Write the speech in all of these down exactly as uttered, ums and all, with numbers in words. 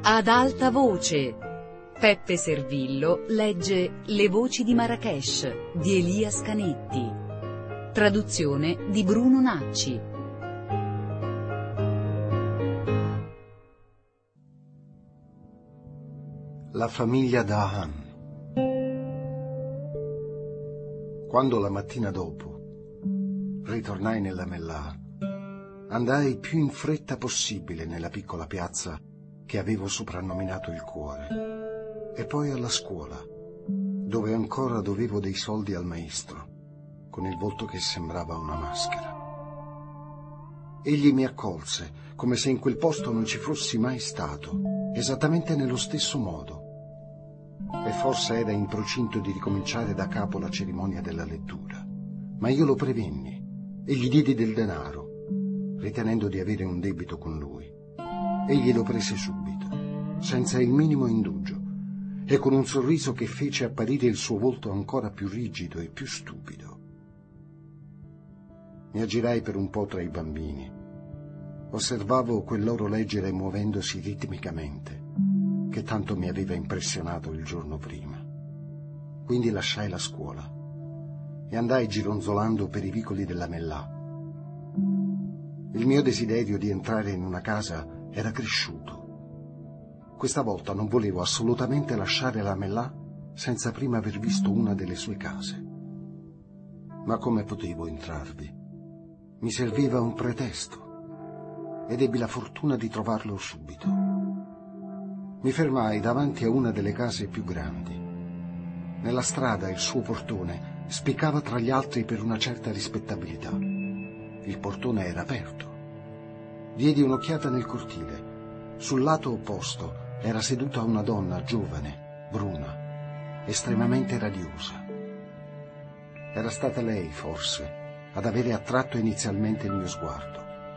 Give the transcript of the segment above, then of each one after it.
Ad alta voce. Peppe Servillo legge Le voci di Marrakesh di Elias Canetti. Traduzione di Bruno Nacci. La famiglia Dahan. Quando la mattina dopo ritornai nella Mellah, andai più in fretta possibile nella piccola piazza che avevo soprannominato il cuore, e poi alla scuola, dove ancora dovevo dei soldi al maestro, con il volto che sembrava una maschera. Egli mi accolse, come se in quel posto non ci fossi mai stato, esattamente nello stesso modo, e forse era in procinto di ricominciare da capo la cerimonia della lettura. Ma io lo prevenni e gli diedi del denaro, ritenendo di avere un debito con lui. Egli lo prese subito, senza il minimo indugio, e con un sorriso che fece apparire il suo volto ancora più rigido e più stupido. Mi aggirai per un po' tra i bambini. Osservavo quel loro leggere muovendosi ritmicamente, che tanto mi aveva impressionato il giorno prima. Quindi lasciai la scuola e andai gironzolando per i vicoli della Mellah. Il mio desiderio di entrare in una casa era cresciuto. Questa volta non volevo assolutamente lasciare la Mellah senza prima aver visto una delle sue case. Ma come potevo entrarvi? Mi serviva un pretesto ed ebbi la fortuna di trovarlo subito. Mi fermai davanti a una delle case più grandi. Nella strada il suo portone spiccava tra gli altri per una certa rispettabilità. Il portone era aperto. Diedi un'occhiata nel cortile. Sul lato opposto era seduta una donna giovane, bruna, estremamente radiosa. Era stata lei, forse, ad avere attratto inizialmente il mio sguardo.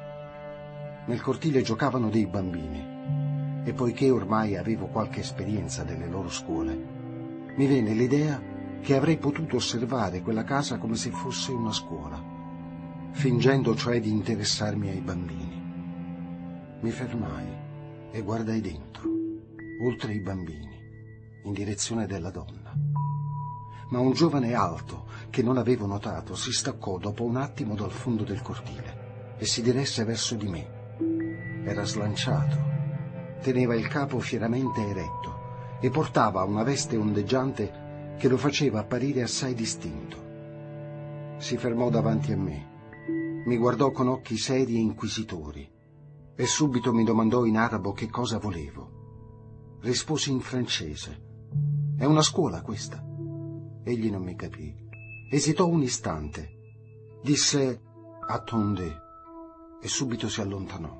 Nel cortile giocavano dei bambini, e poiché ormai avevo qualche esperienza delle loro scuole, mi venne l'idea che avrei potuto osservare quella casa come se fosse una scuola, fingendo cioè di interessarmi ai bambini. Mi fermai e guardai dentro, oltre i bambini, in direzione della donna. Ma un giovane alto, che non avevo notato, si staccò dopo un attimo dal fondo del cortile e si diresse verso di me. Era slanciato, teneva il capo fieramente eretto e portava una veste ondeggiante che lo faceva apparire assai distinto. Si fermò davanti a me, mi guardò con occhi seri e inquisitori e subito mi domandò in arabo che cosa volevo. Risposi in francese. «È una scuola questa?» Egli non mi capì. Esitò un istante. Disse «Attendez» e subito si allontanò.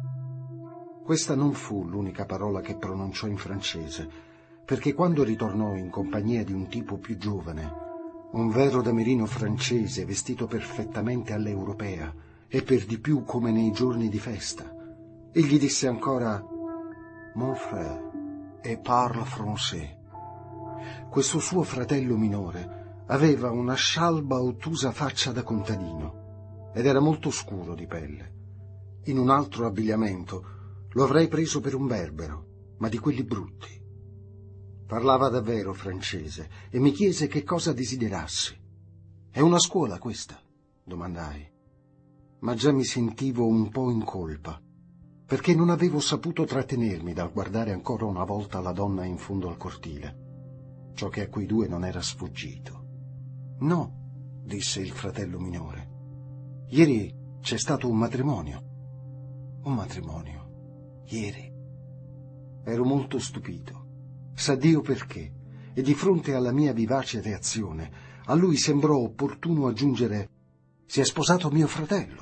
Questa non fu l'unica parola che pronunciò in francese, perché quando ritornò in compagnia di un tipo più giovane, un vero damerino francese vestito perfettamente all'europea e per di più come nei giorni di festa, egli disse ancora «Mon frère, et parle français». Questo suo fratello minore aveva una scialba ottusa faccia da contadino ed era molto scuro di pelle. In un altro abbigliamento lo avrei preso per un berbero, ma di quelli brutti. Parlava davvero francese e mi chiese che cosa desiderassi. «È una scuola questa?» domandai. Ma già mi sentivo un po' in colpa, perché non avevo saputo trattenermi dal guardare ancora una volta la donna in fondo al cortile, ciò che a quei due non era sfuggito. «No», disse il fratello minore. «Ieri c'è stato un matrimonio». «Un matrimonio? Ieri?» Ero molto stupito. Sa Dio perché, e di fronte alla mia vivace reazione, a lui sembrò opportuno aggiungere «Si è sposato mio fratello».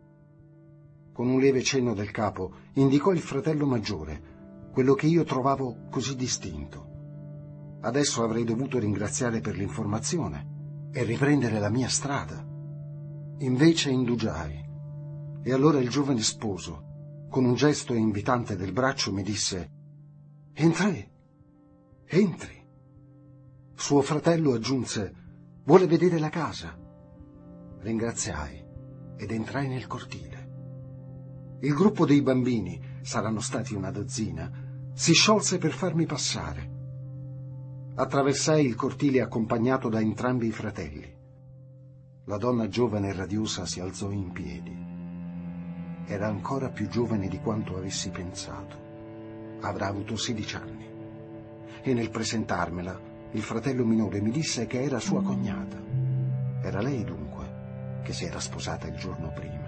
Con un lieve cenno del capo indicò il fratello maggiore, quello che io trovavo così distinto. Adesso avrei dovuto ringraziare per l'informazione e riprendere la mia strada. Invece indugiai, e allora il giovane sposo, con un gesto invitante del braccio, mi disse «Entri, entri». Suo fratello aggiunse «Vuole vedere la casa?» Ringraziai ed entrai nel cortile. Il gruppo dei bambini, saranno stati una dozzina, Si sciolse per farmi passare. Attraversai il cortile accompagnato da entrambi i fratelli. La donna giovane e radiosa si alzò in piedi. Era ancora più giovane di quanto avessi pensato. Avrà avuto sedici anni. E nel presentarmela, il fratello minore mi disse che era sua cognata. Era lei, dunque, che si era sposata il giorno prima.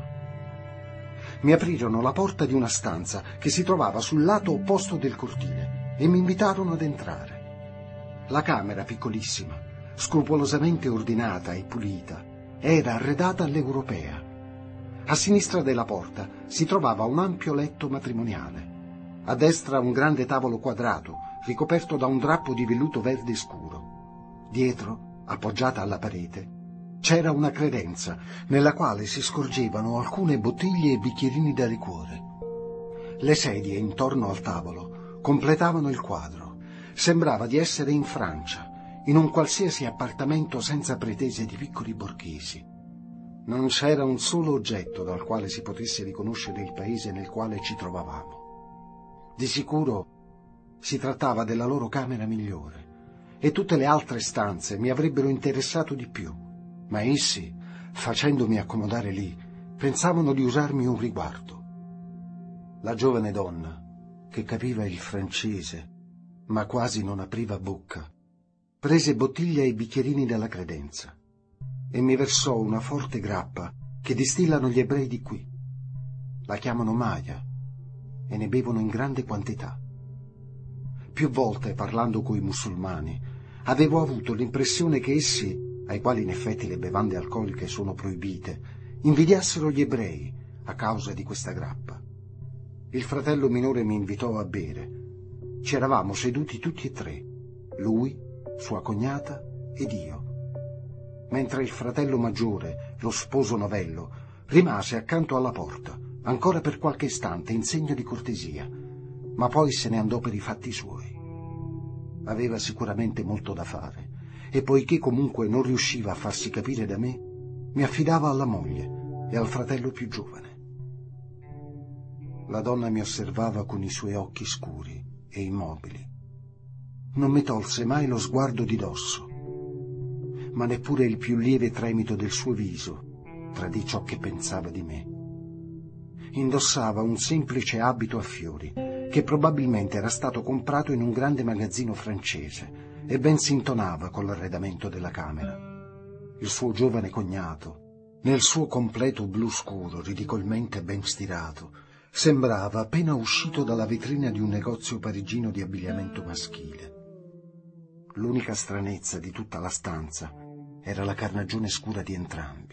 Mi aprirono la porta di una stanza che si trovava sul lato opposto del cortile e mi invitarono ad entrare. La camera, piccolissima, scrupolosamente ordinata e pulita, era arredata all'europea. A sinistra della porta si trovava un ampio letto matrimoniale. A destra un grande tavolo quadrato, ricoperto da un drappo di velluto verde scuro. Dietro, appoggiata alla parete, c'era una credenza nella quale si scorgevano alcune bottiglie e bicchierini da liquore. Le sedie intorno al tavolo completavano il quadro. Sembrava di essere in Francia, in un qualsiasi appartamento senza pretese di piccoli borghesi. Non c'era un solo oggetto dal quale si potesse riconoscere il paese nel quale ci trovavamo. Di sicuro si trattava della loro camera migliore, e tutte le altre stanze mi avrebbero interessato di più. Ma essi, facendomi accomodare lì, pensavano di usarmi un riguardo. La giovane donna, che capiva il francese, ma quasi non apriva bocca, prese bottiglia e bicchierini dalla credenza e mi versò una forte grappa che distillano gli ebrei di qui. La chiamano Maya e ne bevono in grande quantità. Più volte, parlando coi musulmani, avevo avuto l'impressione che essi, ai quali in effetti le bevande alcoliche sono proibite, invidiassero gli ebrei a causa di questa grappa. Il fratello minore mi invitò a bere. Ci eravamo seduti tutti e tre, lui, sua cognata ed io, mentre il fratello maggiore, lo sposo novello, rimase accanto alla porta, ancora per qualche istante in segno di cortesia, ma poi se ne andò per i fatti suoi. Aveva sicuramente molto da fare, e poiché comunque non riusciva a farsi capire da me, mi affidava alla moglie e al fratello più giovane. La donna mi osservava con i suoi occhi scuri e immobili. Non mi tolse mai lo sguardo di dosso, ma neppure il più lieve tremito del suo viso tradì ciò che pensava di me. Indossava un semplice abito a fiori, che probabilmente era stato comprato in un grande magazzino francese, e ben s'intonava con l'arredamento della camera. Il suo giovane cognato, nel suo completo blu scuro ridicolmente ben stirato, sembrava appena uscito dalla vetrina di un negozio parigino di abbigliamento maschile. L'unica stranezza di tutta la stanza era la carnagione scura di entrambi.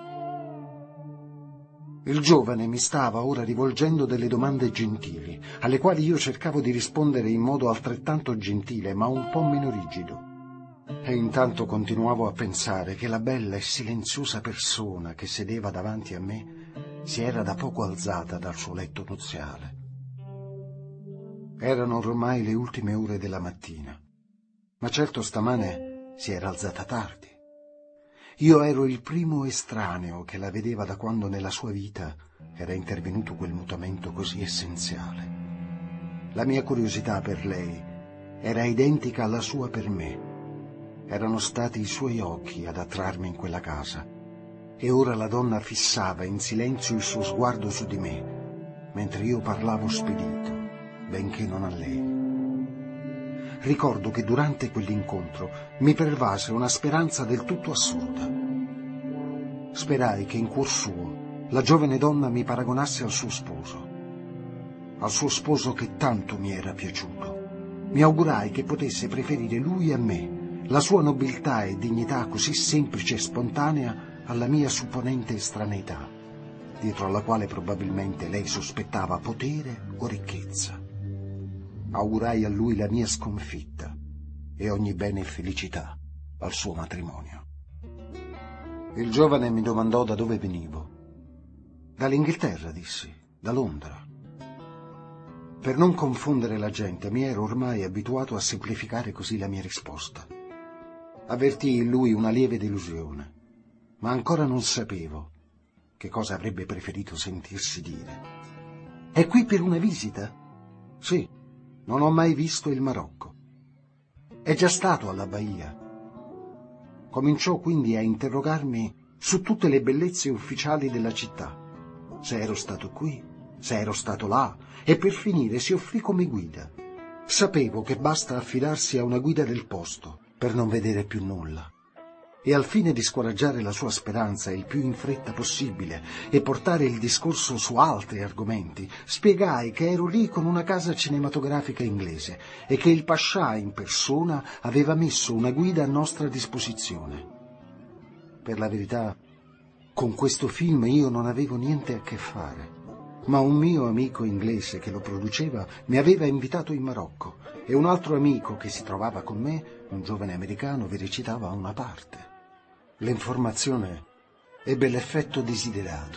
Il giovane mi stava ora rivolgendo delle domande gentili, alle quali io cercavo di rispondere in modo altrettanto gentile, ma un po' meno rigido. E intanto continuavo a pensare che la bella e silenziosa persona che sedeva davanti a me si era da poco alzata dal suo letto nuziale. Erano ormai le ultime ore della mattina, ma certo stamane si era alzata tardi. Io ero il primo estraneo che la vedeva da quando nella sua vita era intervenuto quel mutamento così essenziale. La mia curiosità per lei era identica alla sua per me. Erano stati i suoi occhi ad attrarmi in quella casa, e ora la donna fissava in silenzio il suo sguardo su di me, mentre io parlavo spedito, benché non a lei. Ricordo che durante quell'incontro mi pervase una speranza del tutto assurda. Sperai che in cuor suo la giovane donna mi paragonasse al suo sposo, al suo sposo che tanto mi era piaciuto. Mi augurai che potesse preferire lui a me, la sua nobiltà e dignità così semplice e spontanea alla mia supponente estraneità, dietro alla quale probabilmente lei sospettava potere o ricchezza. Augurai a lui la mia sconfitta e ogni bene e felicità al suo matrimonio. Il giovane mi domandò da dove venivo. Dall'Inghilterra, dissi, da Londra. Per non confondere la gente mi ero ormai abituato a semplificare così la mia risposta. Avvertii in lui una lieve delusione, ma ancora non sapevo che cosa avrebbe preferito sentirsi dire. È qui per una visita? Sì. Non ho mai visto il Marocco. È già stato alla Baia. Cominciò quindi a interrogarmi su tutte le bellezze ufficiali della città, se ero stato qui, se ero stato là, e per finire si offrì come guida. Sapevo che basta affidarsi a una guida del posto per non vedere più nulla. E al fine di scoraggiare la sua speranza il più in fretta possibile e portare il discorso su altri argomenti, spiegai che ero lì con una casa cinematografica inglese e che il Pascià in persona aveva messo una guida a nostra disposizione. Per la verità, con questo film io non avevo niente a che fare, ma un mio amico inglese che lo produceva mi aveva invitato in Marocco e un altro amico che si trovava con me, un giovane americano, vi recitava una parte. L'informazione ebbe l'effetto desiderato.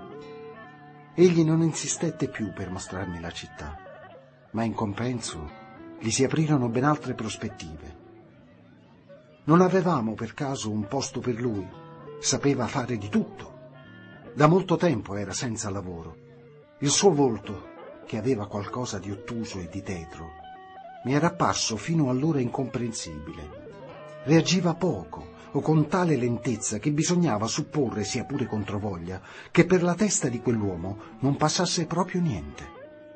Egli non insistette più per mostrarmi la città, ma in compenso gli si aprirono ben altre prospettive. Non avevamo per caso un posto per lui. Sapeva fare di tutto. Da molto tempo era senza lavoro. Il suo volto, che aveva qualcosa di ottuso e di tetro, mi era apparso fino allora incomprensibile. Reagiva poco, o con tale lentezza che bisognava supporre, sia pure controvoglia, che per la testa di quell'uomo non passasse proprio niente.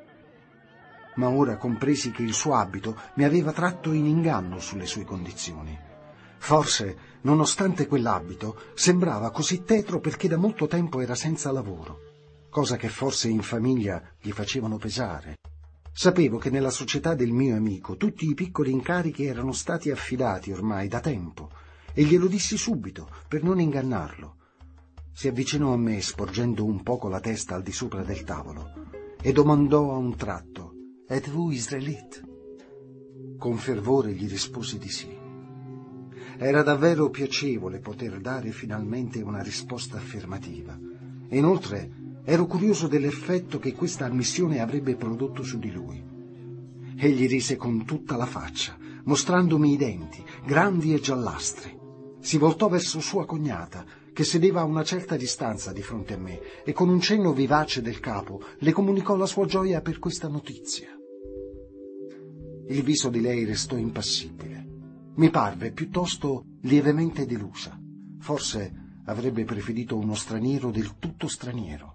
Ma ora compresi che il suo abito mi aveva tratto in inganno sulle sue condizioni. Forse, nonostante quell'abito, sembrava così tetro perché da molto tempo era senza lavoro, cosa che forse in famiglia gli facevano pesare. Sapevo che nella società del mio amico tutti i piccoli incarichi erano stati affidati ormai da tempo, e glielo dissi subito, per non ingannarlo. Si avvicinò a me, sporgendo un poco la testa al di sopra del tavolo, e domandò a un tratto: «Êtes-vous israélite?» Con fervore gli risposi di sì. Era davvero piacevole poter dare finalmente una risposta affermativa, e inoltre ero curioso dell'effetto che questa ammissione avrebbe prodotto su di lui. Egli rise con tutta la faccia, mostrandomi i denti, grandi e giallastri. Si voltò verso sua cognata, che sedeva a una certa distanza di fronte a me, e con un cenno vivace del capo le comunicò la sua gioia per questa notizia. Il viso di lei restò impassibile. Mi parve piuttosto lievemente delusa. Forse avrebbe preferito uno straniero del tutto straniero.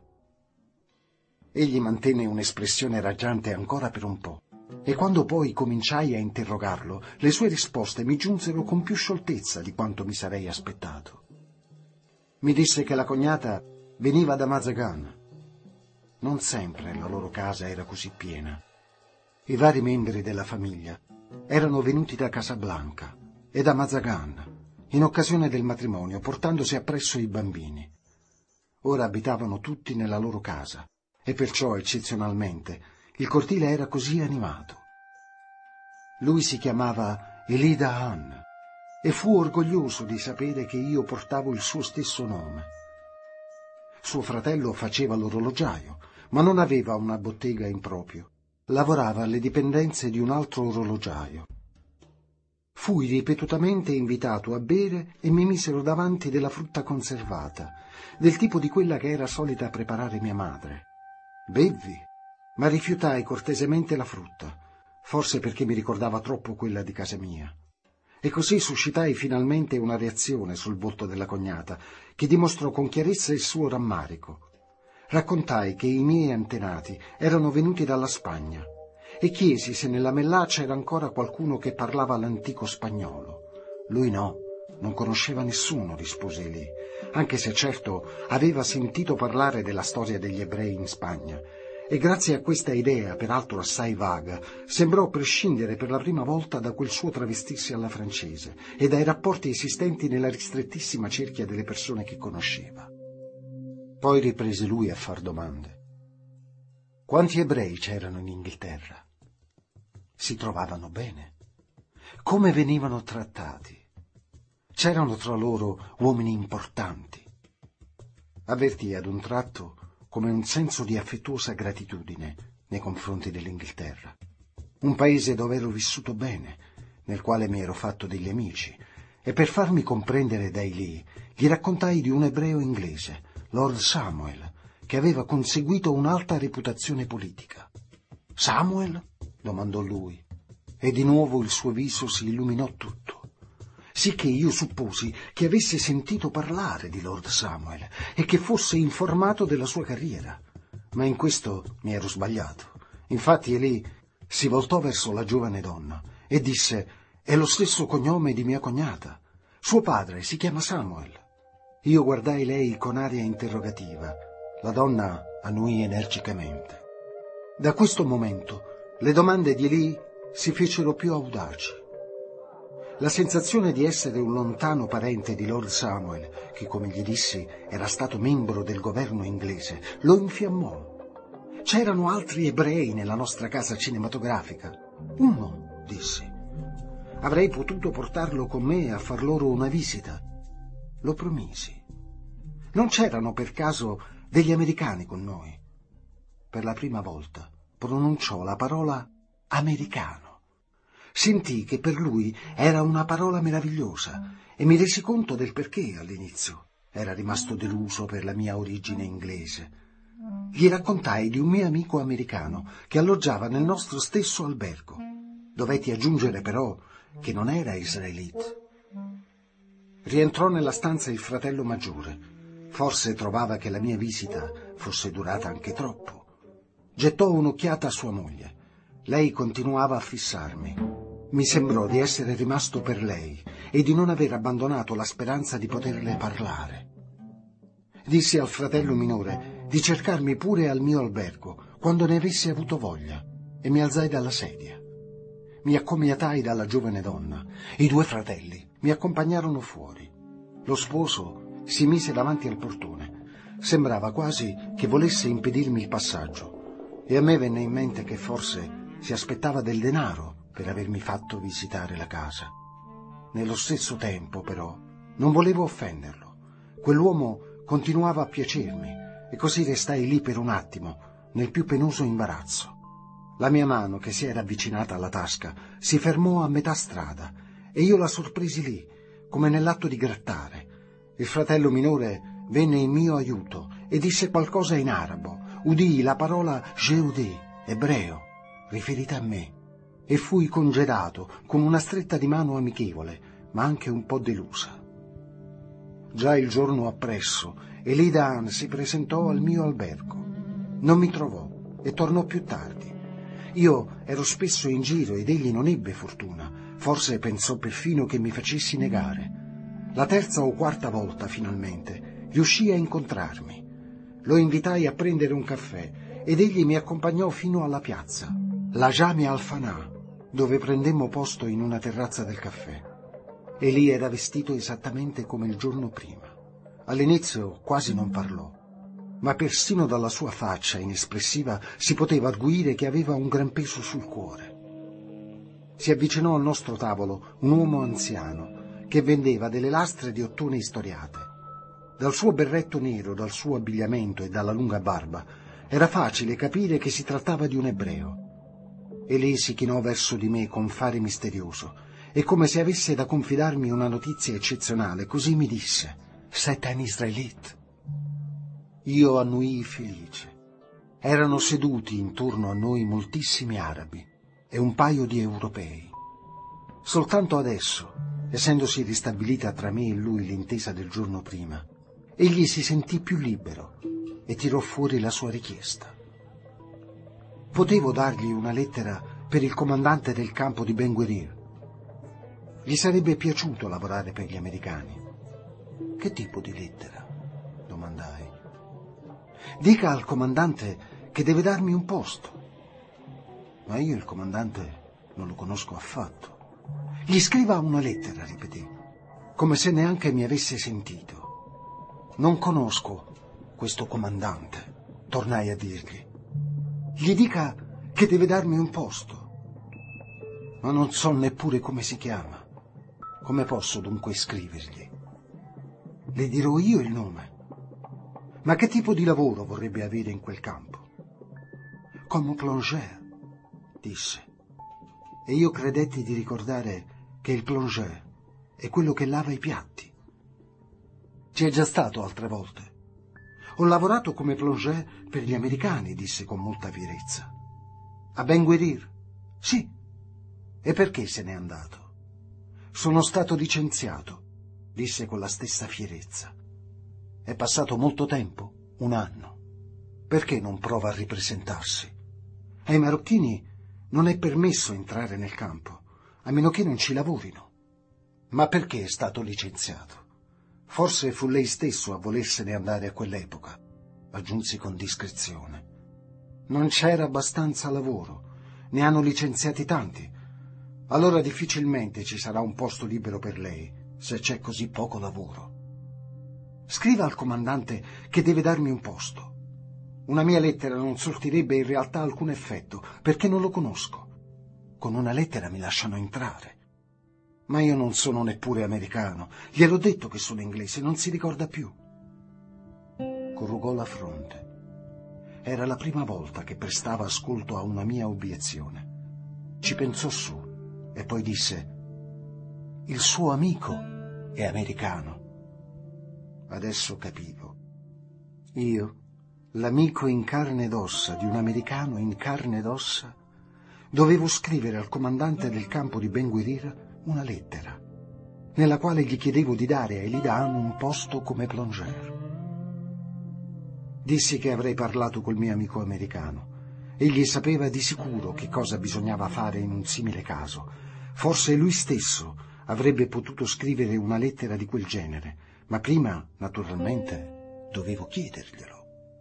Egli mantenne un'espressione raggiante ancora per un po'. E quando poi cominciai a interrogarlo, le sue risposte mi giunsero con più scioltezza di quanto mi sarei aspettato. Mi disse che la cognata veniva da Mazagan. Non sempre la loro casa era così piena. I vari membri della famiglia erano venuti da Casablanca e da Mazagan in occasione del matrimonio, portandosi appresso i bambini. Ora abitavano tutti nella loro casa e perciò, eccezionalmente, il cortile era così animato. Lui si chiamava Elida Han e fu orgoglioso di sapere che io portavo il suo stesso nome. Suo fratello faceva l'orologiaio, ma non aveva una bottega in proprio. Lavorava alle dipendenze di un altro orologiaio. Fui ripetutamente invitato a bere e mi misero davanti della frutta conservata, del tipo di quella che era solita preparare mia madre. Bevvi, ma rifiutai cortesemente la frutta, forse perché mi ricordava troppo quella di casa mia. E così suscitai finalmente una reazione sul volto della cognata, che dimostrò con chiarezza il suo rammarico. Raccontai che i miei antenati erano venuti dalla Spagna e chiesi se nella Mellà c'era ancora qualcuno che parlava l'antico spagnolo. Lui no, non conosceva nessuno, rispose lì, anche se certo aveva sentito parlare della storia degli ebrei in Spagna. E grazie a questa idea, peraltro assai vaga, sembrò prescindere per la prima volta da quel suo travestirsi alla francese e dai rapporti esistenti nella ristrettissima cerchia delle persone che conosceva. Poi riprese lui a far domande. Quanti ebrei c'erano in Inghilterra? Si trovavano bene? Come venivano trattati? C'erano tra loro uomini importanti? Avvertì ad un tratto come un senso di affettuosa gratitudine nei confronti dell'Inghilterra. Un paese dove ero vissuto bene, nel quale mi ero fatto degli amici, e per farmi comprendere dai lì, gli raccontai di un ebreo inglese, Lord Samuel, che aveva conseguito un'alta reputazione politica. Samuel? domandò lui, e di nuovo il suo viso si illuminò tutto, sicché io supposi che avesse sentito parlare di Lord Samuel e che fosse informato della sua carriera. Ma in questo mi ero sbagliato. Infatti Elì si voltò verso la giovane donna e disse: «È lo stesso cognome di mia cognata. Suo padre si chiama Samuel». Io guardai lei con aria interrogativa. La donna annuì energicamente. Da questo momento le domande di Elì si fecero più audaci. La sensazione di essere un lontano parente di Lord Samuel, che, come gli dissi, era stato membro del governo inglese, lo infiammò. C'erano altri ebrei nella nostra casa cinematografica. Uno, dissi. Avrei potuto portarlo con me a far loro una visita. Lo promisi. Non c'erano per caso degli americani con noi? Per la prima volta pronunciò la parola americano. Sentii che per lui era una parola meravigliosa e mi resi conto del perché all'inizio. Era rimasto deluso per la mia origine inglese. Gli raccontai di un mio amico americano che alloggiava nel nostro stesso albergo. Dovetti aggiungere però che non era israelita. Rientrò nella stanza il fratello maggiore. Forse trovava che la mia visita fosse durata anche troppo. Gettò un'occhiata a sua moglie. Lei continuava a fissarmi. Mi sembrò di essere rimasto per lei e di non aver abbandonato la speranza di poterle parlare. Dissi al fratello minore di cercarmi pure al mio albergo quando ne avessi avuto voglia e mi alzai dalla sedia. Mi accomiatai dalla giovane donna. I due fratelli mi accompagnarono fuori. Lo sposo si mise davanti al portone. Sembrava quasi che volesse impedirmi il passaggio e a me venne in mente che forse si aspettava del denaro per avermi fatto visitare la casa. Nello stesso tempo, però, non volevo offenderlo. Quell'uomo continuava a piacermi e così restai lì per un attimo, nel più penoso imbarazzo. La mia mano, che si era avvicinata alla tasca, si fermò a metà strada e io la sorpresi lì, come nell'atto di grattare. Il fratello minore venne in mio aiuto e disse qualcosa in arabo. Udii la parola Yehudi, ebreo, riferita a me, e fui congedato con una stretta di mano amichevole, ma anche un po' delusa. Già il giorno appresso, Elì Dahan si presentò al mio albergo. Non mi trovò e tornò più tardi. Io ero spesso in giro ed egli non ebbe fortuna. Forse pensò perfino che mi facessi negare. La terza o quarta volta, finalmente, riuscì a incontrarmi. Lo invitai a prendere un caffè ed egli mi accompagnò fino alla piazza, la Jamia al-Fanà, dove prendemmo posto in una terrazza del caffè. Elì era vestito esattamente come il giorno prima. All'inizio quasi non parlò, ma persino dalla sua faccia inespressiva si poteva arguire che aveva un gran peso sul cuore. Si avvicinò al nostro tavolo un uomo anziano che vendeva delle lastre di ottone istoriate. Dal suo berretto nero, dal suo abbigliamento e dalla lunga barba era facile capire che si trattava di un ebreo. Elì si chinò verso di me con fare misterioso e, come se avesse da confidarmi una notizia eccezionale, così mi disse: «Siete un israelita?» Io annuii felice. Erano seduti intorno a noi moltissimi arabi e un paio di europei. Soltanto adesso, essendosi ristabilita tra me e lui l'intesa del giorno prima, egli si sentì più libero e tirò fuori la sua richiesta. Potevo dargli una lettera per il comandante del campo di Ben Guerir. Gli sarebbe piaciuto lavorare per gli americani. «Che tipo di lettera?» domandai. «Dica al comandante che deve darmi un posto». «Ma io il comandante non lo conosco affatto». «Gli scriva una lettera», ripeté, come se neanche mi avesse sentito. «Non conosco questo comandante», tornai a dirgli. «Gli dica che deve darmi un posto». «Ma non so neppure come si chiama. Come posso dunque scrivergli?» «Le dirò io il nome». «Ma che tipo di lavoro vorrebbe avere in quel campo?» «Come plongeur», disse. E io credetti di ricordare che il plongeur è quello che lava i piatti. «Ci è già stato altre volte. Ho lavorato come plongeur per gli americani», disse con molta fierezza. «A Ben Guerir, Sì. E perché se n'è andato? Sono stato licenziato, disse con la stessa fierezza. È passato molto tempo, un anno. Perché non prova a ripresentarsi? Ai marocchini non è permesso entrare nel campo, a meno che non ci lavorino. Ma perché è stato licenziato? Forse fu lei stesso a volersene andare a quell'epoca, aggiunsi con discrezione. Non c'era abbastanza lavoro, ne hanno licenziati tanti. Allora difficilmente ci sarà un posto libero per lei, se c'è così poco lavoro. Scriva al comandante che deve darmi un posto. Una mia lettera non sortirebbe in realtà alcun effetto, perché non lo conosco. Con una lettera mi lasciano entrare. Ma io non sono neppure americano. Gliel'ho detto che sono inglese, non si ricorda più. Corrugò la fronte. Era la prima volta che prestava ascolto a una mia obiezione. Ci pensò su e poi disse: il suo amico è americano. Adesso capivo. Io, l'amico in carne ed ossa di un americano in carne ed ossa, dovevo scrivere al comandante del campo di Ben Guerir una lettera, nella quale gli chiedevo di dare a Elidan un posto come plongeur. Dissi che avrei parlato col mio amico americano. Egli sapeva di sicuro che cosa bisognava fare in un simile caso. Forse lui stesso avrebbe potuto scrivere una lettera di quel genere, ma prima, naturalmente, dovevo chiederglielo.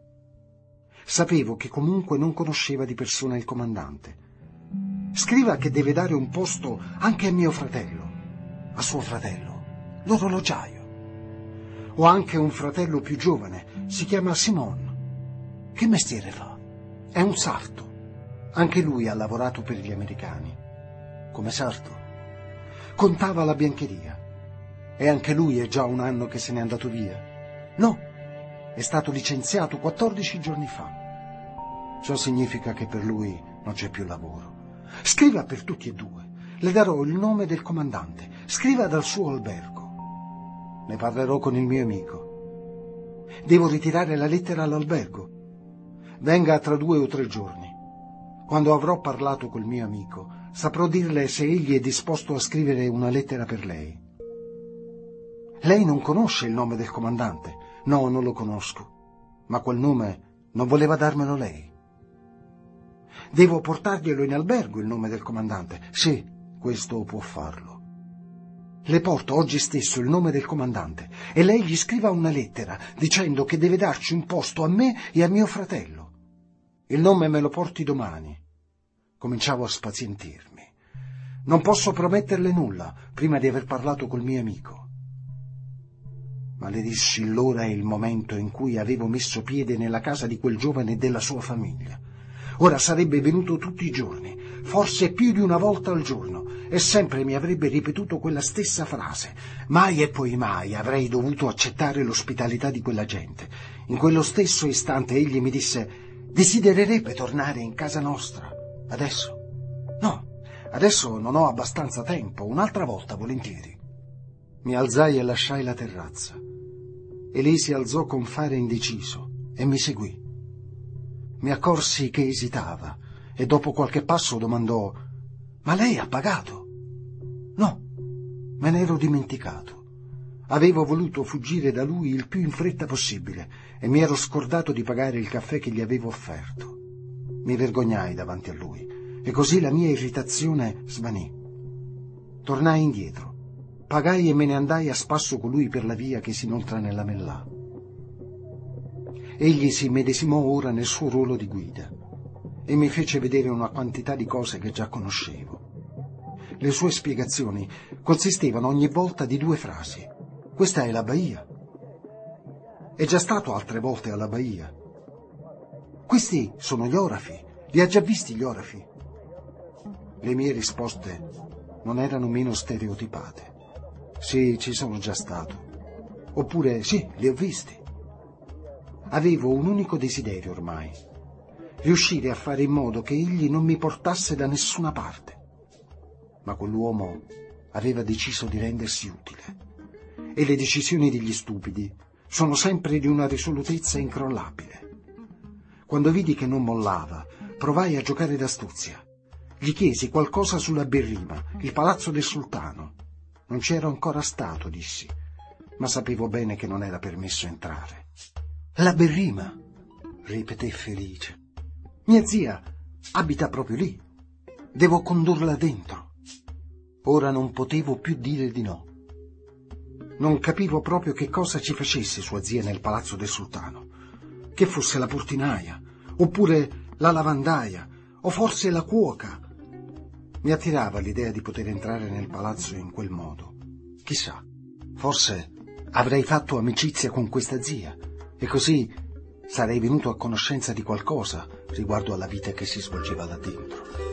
Sapevo che comunque non conosceva di persona il comandante. Scriva che deve dare un posto anche a mio fratello, a suo fratello, l'orologiaio. Ho anche un fratello più giovane, si chiama Simon. Che mestiere fa? È un sarto. Anche lui ha lavorato per gli americani. Come sarto? Contava la biancheria. E anche lui è già un anno che se n'è andato via. No, è stato licenziato quattordici giorni fa. Ciò significa che per lui non c'è più lavoro. Scriva per tutti e due. Le darò il nome del comandante. Scriva dal suo albergo. Ne parlerò con il mio amico. Devo ritirare la lettera all'albergo. Venga tra due o tre giorni. Quando avrò parlato col mio amico, saprò dirle se egli è disposto a scrivere una lettera per lei. Lei non conosce il nome del comandante? No, non lo conosco. Ma quel nome non voleva darmelo lei. Devo portarglielo in albergo il nome del comandante? Sì, questo può farlo. Le porto oggi stesso il nome del comandante e lei gli scriva una lettera dicendo che deve darci un posto a me e a mio fratello. Il nome me lo porti domani. Cominciavo a spazientirmi. Non posso prometterle nulla prima di aver parlato col mio amico. Ma le dissi l'ora e il momento in cui avevo messo piede nella casa di quel giovane e della sua famiglia. Ora sarebbe venuto tutti i giorni, forse più di una volta al giorno, e sempre mi avrebbe ripetuto quella stessa frase. Mai e poi mai avrei dovuto accettare l'ospitalità di quella gente. In quello stesso istante egli mi disse: desidererebbe tornare in casa nostra. Adesso? No, adesso non ho abbastanza tempo, un'altra volta volentieri. Mi alzai e lasciai la terrazza. E lei si alzò con fare indeciso e mi seguì. Mi accorsi che esitava e dopo qualche passo domandò: ma lei ha pagato? No, me ne ero dimenticato. Avevo voluto fuggire da lui il più in fretta possibile e mi ero scordato di pagare il caffè che gli avevo offerto. Mi vergognai davanti a lui e così la mia irritazione svanì. Tornai indietro, pagai e me ne andai a spasso con lui per la via che si inoltra nella Mellà. Egli si immedesimò ora nel suo ruolo di guida e mi fece vedere una quantità di cose che già conoscevo. Le sue spiegazioni consistevano ogni volta di due frasi. Questa è la Baia. È già stato altre volte alla Baia. Questi sono gli orafi. Li ha già visti gli orafi? Le mie risposte non erano meno stereotipate. Sì, ci sono già stato. Oppure sì, li ho visti. Avevo un unico desiderio ormai: riuscire a fare in modo che egli non mi portasse da nessuna parte. Ma quell'uomo aveva deciso di rendersi utile. E le decisioni degli stupidi sono sempre di una risolutezza incrollabile. Quando vidi che non mollava, provai a giocare d'astuzia. Gli chiesi qualcosa sulla Berrima, il palazzo del sultano. Non c'ero ancora stato, dissi, ma sapevo bene che non era permesso entrare. La Berrima, ripeté felice. Mia zia abita proprio lì. Devo condurla dentro. Ora non potevo più dire di no. Non capivo proprio che cosa ci facesse sua zia nel palazzo del sultano. Che fosse la portinaia, oppure la lavandaia, o forse la cuoca. Mi attirava l'idea di poter entrare nel palazzo in quel modo. Chissà, forse avrei fatto amicizia con questa zia e così sarei venuto a conoscenza di qualcosa riguardo alla vita che si svolgeva là dentro.